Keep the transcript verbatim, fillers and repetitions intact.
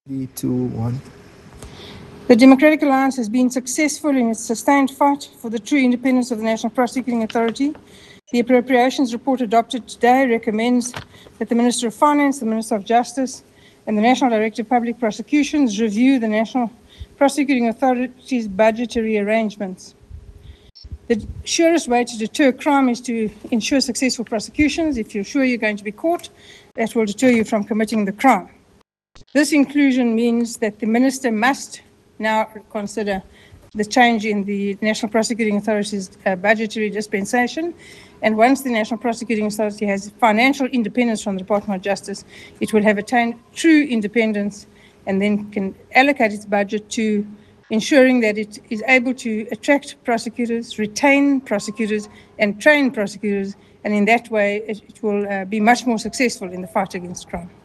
Three, two, one. The Democratic Alliance has been successful in its sustained fight for the true independence of the National Prosecuting Authority. The Appropriations Report adopted today recommends that the Minister of Finance, the Minister of Justice, and the National Director of Public Prosecutions review the National Prosecuting Authority's budgetary arrangements. The surest way to deter crime is to ensure successful prosecutions. If you're sure you're going to be caught, that will deter you from committing the crime. This inclusion means that the Minister must now consider the change in the National Prosecuting Authority's uh, budgetary dispensation. And once the National Prosecuting Authority has financial independence from the Department of Justice, it will have attained true independence and then can allocate its budget to ensuring that it is able to attract prosecutors, retain prosecutors, and train prosecutors. And in that way, it, it will uh, be much more successful in the fight against crime.